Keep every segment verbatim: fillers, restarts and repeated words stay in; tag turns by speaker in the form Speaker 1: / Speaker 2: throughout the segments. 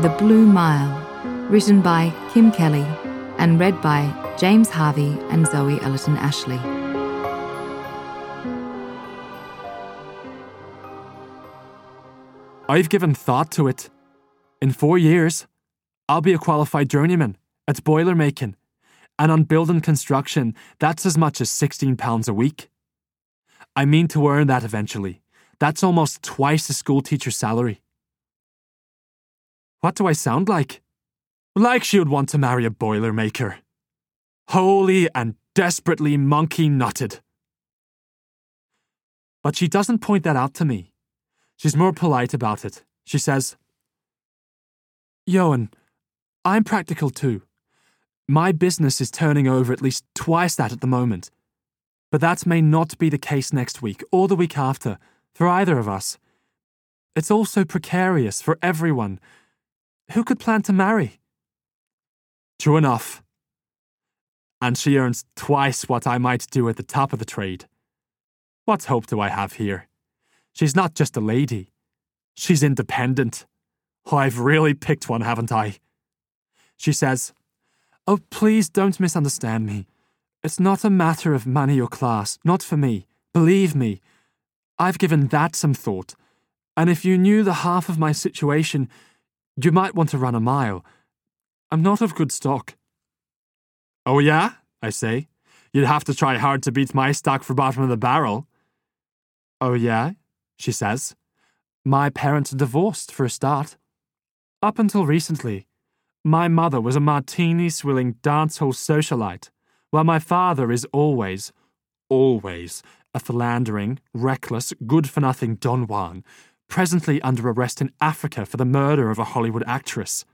Speaker 1: The Blue Mile, written by Kim Kelly and read by James Harvey and Zoe Ellerton Ashley.
Speaker 2: I've given thought to it. In four years, I'll be a qualified journeyman at boiler making, and on building construction, that's as much as sixteen pounds a week. I mean to earn that eventually. That's almost twice a school teacher's salary. What do I sound like? Like she would want to marry a boiler maker. Wholly and desperately monkey-nutted. But she doesn't point that out to me. She's more polite about it. She says, Johan, I'm practical too. My business is turning over at least twice that at the moment. But that may not be the case next week or the week after, for either of us. It's all so precarious for everyone. Who could plan to marry? True enough. And she earns twice what I might do at the top of the trade. What hope do I have here? She's not just a lady. She's independent. Oh, I've really picked one, haven't I? She says, Oh, please don't misunderstand me. It's not a matter of money or class, not for me. Believe me, I've given that some thought. And if you knew the half of my situation, you might want to run a mile. I'm not of good stock. Oh yeah? I say. You'd have to try hard to beat my stock for bottom of the barrel. Oh yeah? She says. My parents are divorced, for a start. Up until recently, my mother was a martini-swilling dancehall socialite, while my father is always, always a philandering, reckless, good-for-nothing Don Juan, presently under arrest in Africa for the murder of a Hollywood actress.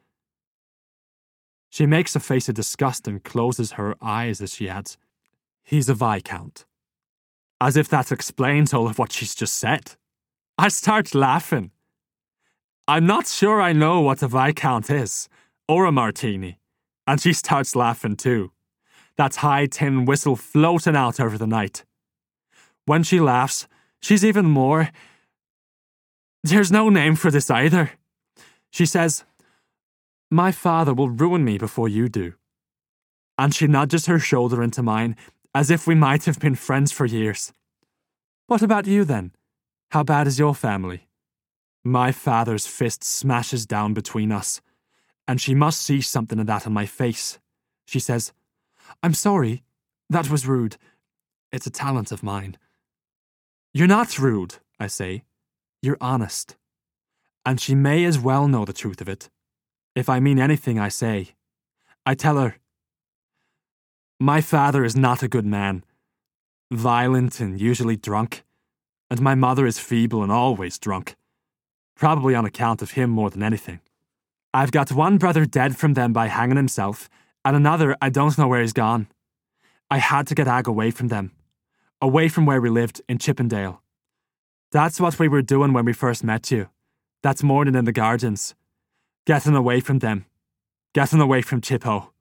Speaker 2: She makes a face of disgust and closes her eyes as she adds, He's a Viscount. As if that explains all of what she's just said. I start laughing. I'm not sure I know what a Viscount is, or a martini, and she starts laughing too. That high tin whistle floating out over the night. When she laughs, she's even more... There's no name for this either. She says, My father will ruin me before you do. And she nudges her shoulder into mine, as if we might have been friends for years. What about you then? How bad is your family? My father's fist smashes down between us, and she must see something of that on my face. She says, I'm sorry. That was rude. It's a talent of mine. You're not rude, I say. You're honest. And she may as well know the truth of it. If I mean anything I say. I tell her, My father is not a good man. Violent and usually drunk. And my mother is feeble and always drunk. Probably on account of him more than anything. I've got one brother dead from them by hanging himself, and another I don't know where he's gone. I had to get Ag away from them. Away from where we lived in Chippendale. That's what we were doing when we first met you. That's morning in the gardens. Getting away from them. Getting away from Chippo.